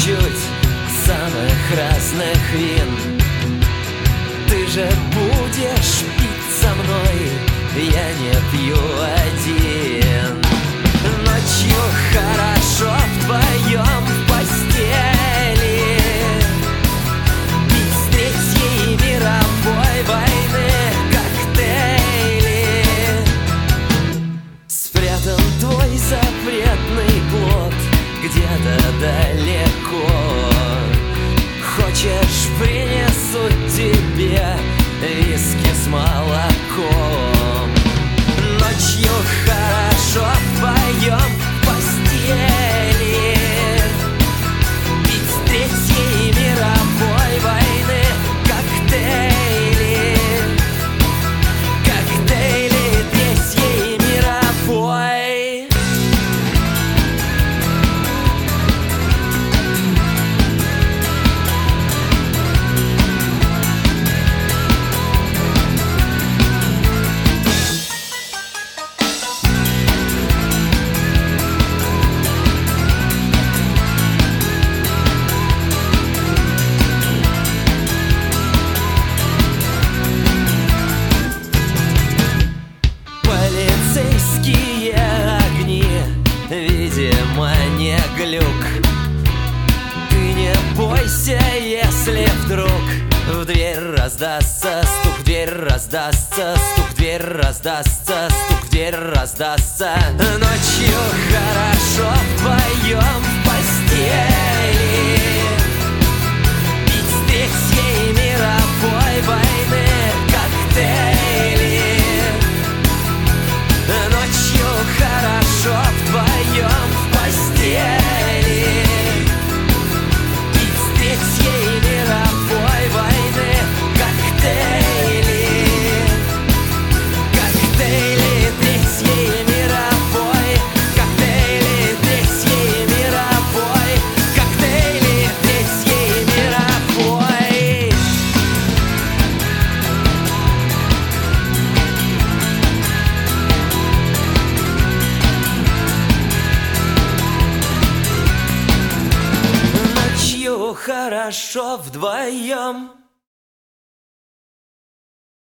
чуть самых разных вин. Ты же будешь пить со мной, я не пью один. Ночью хорошо вдвоем в постели, пить с Третьей мировой войны коктейли. Спрятан твой запретный плод где-то далеко. Хочешь, принесу тебе виски с молоком. Ночью хорошо вдвоем в постели, пить с Третьей мировой войны коктейли. Коктейли Третьей мировой. Полицейские огни, видимо, не глюк. Ты не бойся, если вдруг в дверь раздастся стук, в дверь раздастся стук, в дверь раздастся стук, в дверь раздастся. Ночью хорошо вдвоем в постели, пить с Третьей мировой войны коктейли. Ночью хорошо вдвоем в постели, пить с Третьей мировой войны коктейли. Коктейли Третьей мировой, коктейли Третьей мировой, коктейли Третьей мировой. Ночью хорошо вдвоем.